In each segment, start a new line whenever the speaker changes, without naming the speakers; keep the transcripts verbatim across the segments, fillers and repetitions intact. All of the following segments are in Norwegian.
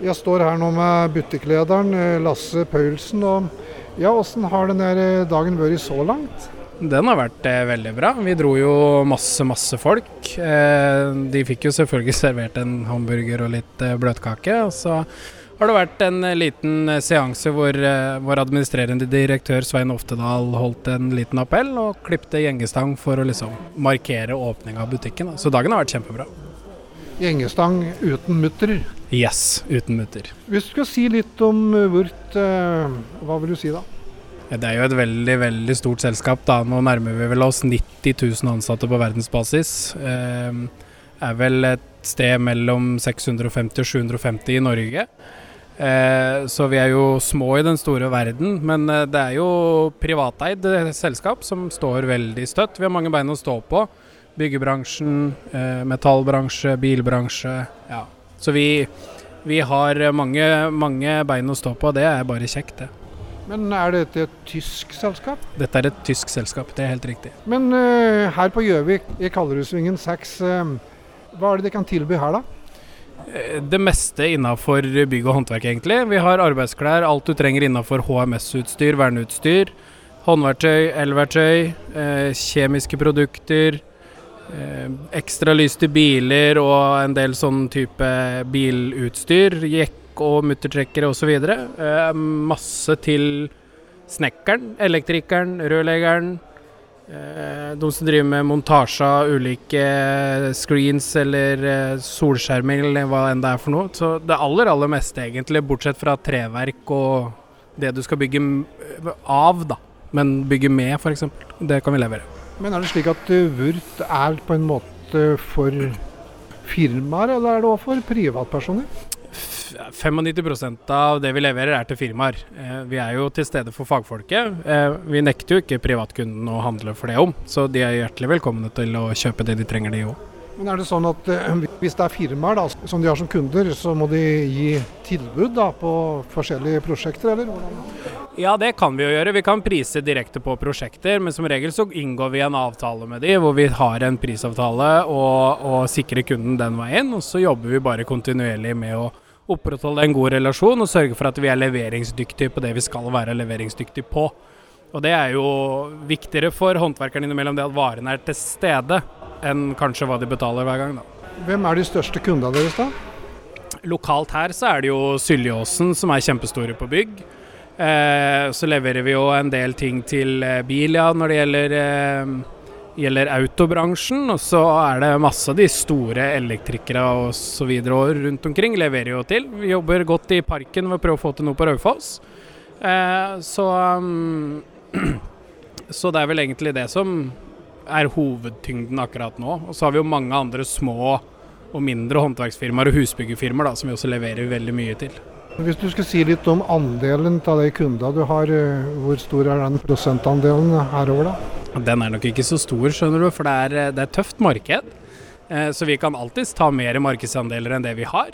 Jeg står her nå med butikklederen Lasse Paulsen, og ja, hvordan har denne dagen vært så langt?
Den har vært eh, veldig bra. Vi dro jo masse, masse folk. Eh, de fikk jo selvfølgelig servert en hamburger og litt eh, bløtkake, og så har det vært en liten seanse hvor eh, vår administrerende direktør Svein Oftedal holdt en liten appell og klippte gjengestang for å liksom markere åpning av butikken. Så dagen har vært kjempebra.
Gjengestang uten mutter?
Yes, uten mutter.
Hvis du skal si litt om Wurt, eh, hva vil du si da?
Det er jo et veldig, veldig stort selskap da. Nå nærmer vi vel oss nitti tusen ansatte på verdensbasis. Eh, er vel et sted mellom seks hundre og femti og sju hundre og femti i Norge. Eh, så vi er jo små i den store verden, men eh, det er jo privateid selskap som står veldig støtt. Vi har mange bein å stå på. Byggebransjen, eh, metallbransje, bilbransje, ja. Så vi, vi har mange, mange bein å stå på, det er bare kjekt det.
Men er dette et tysk selskap?
Dette er et tysk selskap, det er helt riktig.
Men uh, her på Gjøvik, i Kallerudsvingen seks, uh, hva er det de kan tilby her da?
Det meste innenfor bygg og håndverk egentlig. Vi har arbeidsklær, alt du trenger innenfor H M S-utstyr, verneutstyr, håndverktøy, elverktøy, eh, kjemiske produkter, eh, ekstra lys til biler og en del sånn type bilutstyr, jekk og muttertrekkere og så videre. Eh, masse til snekkeren, elektrikeren, rørleggeren, eh, de som driver med montasje av ulike screens eller eh, solskjermer eller hva enn det er for noe. Så det aller, aller meste egentlig, bortsett fra treverk og det du skal bygge av da, men bygge med for eksempel, det kan vi levere.
Men er det slik at uh, Wurt er på en måte for firmaer, eller er det også for privatpersoner?
femognitti prosent av det vi leverer er til firmaer. Eh, vi er jo til stede for fagfolket. Eh, vi nekter jo ikke privatkunden å handle for det om, så de er hjertelig velkomne til å kjøpe det de trenger de også.
Men er det sånn at eh, hvis det er firmaer da, som de har som kunder, så må de gi tilbud da, på forskjellige prosjekter, eller?
Ja, det kan vi jo gjøre. Vi kan prise direkte på prosjekter, men som regel så inngår vi en avtale med de, hvor vi har en prisavtale og, og sikrer kunden den veien, og så jobber vi bare kontinuerlig med å opprettholde en god relasjon og sørge for at vi er leveringsdyktige på det vi skal være leveringsdyktige på. Og det er jo viktigere for håndverkerne innimellom det at varene er til stede, enn kanskje hva de betaler hver gang da.
Hvem er de største kundene deres da?
Lokalt her så er det jo Syljåsen som er kjempestore på bygg. Eh, så leverer vi jo en del ting til eh, bil, ja, når det gjelder eh, gjelder autobransjen, og så er det masse av de store elektrikere og så videre og rundt omkring leverer jo til. Vi jobber godt i parken ved å prøve å få til noe på Raufoss. Eh, så, um, så det er vel egentlig det som er hovedtyngden akkurat nå. Og så har vi jo mange andre små og mindre håndverksfirmaer og husbyggerfirmaer da, som vi også leverer veldig mye til.
Hvis du skal si litt om andelen av de kunder du har, hvor stor er den prosentandelen herover da?
Den er nok ikke så stor, skjønner du, for det er, det er tøft marked. Eh, så vi kan alltid ta mer markedsandeler enn det vi har.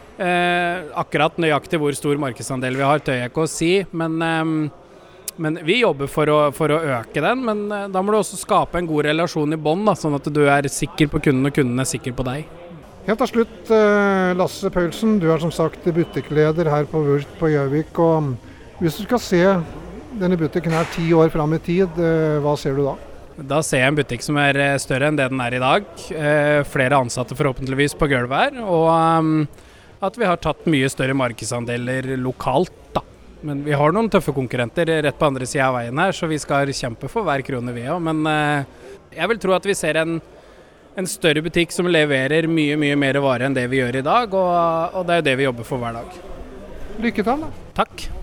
Eh, akkurat nøyaktig hvor stor markedsandel vi har, tør jeg ikke å si, men, eh, men vi jobber for å, for å øke den. Men eh, da må du også skape en god relasjon i bånd, da, sånn at du er sikker på kunden og kunden er sikker på deg.
Helt til slutt, eh, Lasse Paulsen, du er som sagt butikkleder her på Wurt på Gjøvik, og hvis du skal se denne butikken her ti år fram i tid, hva ser du da?
Da ser jeg en butikk som er større enn det den er i dag. Flere ansatte forhåpentligvis på gulvet her, og at vi har tatt mye større markedsandeler lokalt da. Men vi har noen tøffe konkurrenter rett på andre siden av veien her, så vi skal kjempe for hver krone vi har. Men jeg vil tro at vi ser en, en større butikk som leverer mye, mye mer vare enn det vi gjør i dag, og, og det er jo det vi jobber for hver dag.
Lykke til da.
Takk.